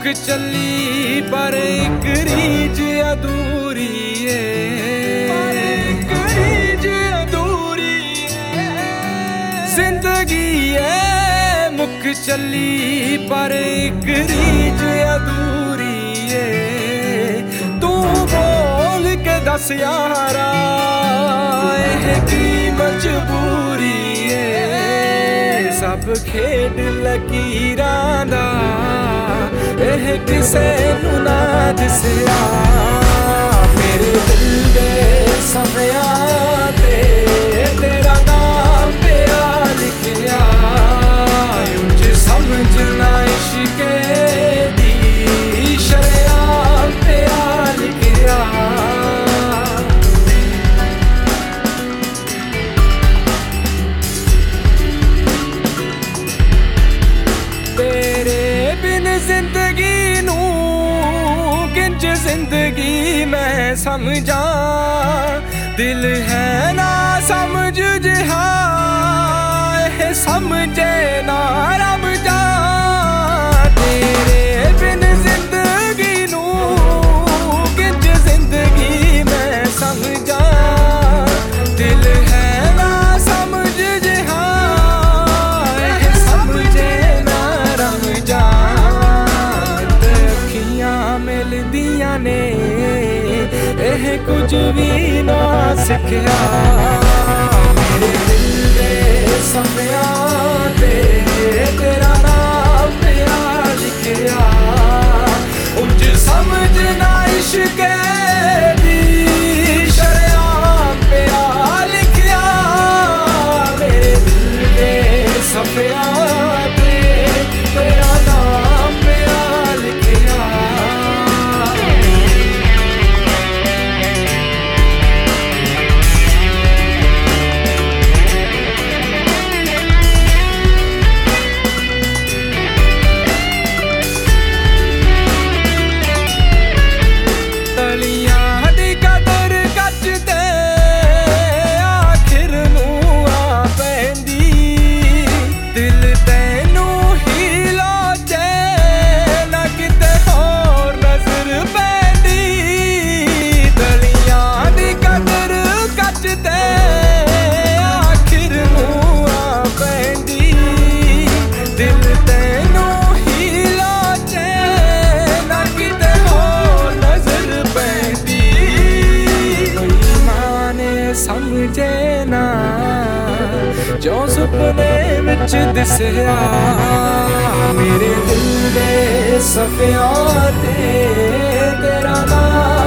ਚੱਲੀ ਪਰ ਇੱਕ ਰੀਝ ਅਧੂਰੀ ਏ, ਪਰ ਇੱਕ ਰੀਝ ਅਧੂਰੀ ਏ। ਜ਼ਿੰਦਗੀ ਏ ਮੁੱਕ ਚੱਲੀ ਪਰ ਇੱਕ ਰੀਝ ਅਧੂਰੀ ਏ। ਤੂੰ ਬੋਲ ਕੇ ਦੱਸ ਯਾਰਾ ਇਹ ਕੀ ਮਜਬੂਰੀ ਏ। ਸਭ ਖੇਡ ਲਕੀਰਾਂ ਦਾ ਇਹ ਕਿਸੇ ਨੂੰ ਨਾ ਦਿਸਿਆ। ਮੇਰੇ ਦਿਲ ਦੇ ਸਫ਼ਿਆਂ ਤੇ ਤੇਰਾ ਨਾਮ ਪਿਆ ਲਿਖਿਆ। ਉਂਝ ਸਮਝ ਨਾ ਇਸ਼ਕੇ ਦੀ ਸ਼ਰਿਆਮ ਪਿਆ ਲਿਖਿਆ। तेरे बिन जिंदगी नू किंज जिंदगी मैं समझा। दिल है ना समझ जिहा समझे ना रब जा। तेरे बिन जिंदगी नू किंज जिंदगी मैं समझा। दिल है ना समझ जिहा समझे ना रब जा। अखियां मिलदियां ने ਇਹ ਕੁਝ ਵੀ ਨਾ ਸਿੱਖਿਆ। ਮੇਰੇ ਦਿਲ ਦੇ ਸਫ਼ਿਆਂ ਤੇ ਤੇਰਾ ਨਾਮ ਪਿਆ ਲਿਖਿਆ। ਉਂਝ ਸਮਝ ਨਾ ਇਸ਼ਕੇ ਦੀ ਸ਼ਰਿਆਮ ਪਿਆ ਲਿਖਿਆ। ਮੇਰੇ ਦਿਲ ਦੇ ਸਫ਼ਿਆਂ ਤੇ ਤੇਰਾ ਨਾਮ ਪਿਆ ਲਿਖਿਆ। ਸਮਝੇ ਨਾ ਜੋ ਸੁਪਨੇ ਵਿੱਚ ਦਿਸਿਆ। ਮੇਰੇ ਦਿਲ ਦੇ ਸਫ਼ਿਆਂ ਤੇ ਤੇਰਾ ਨਾਮ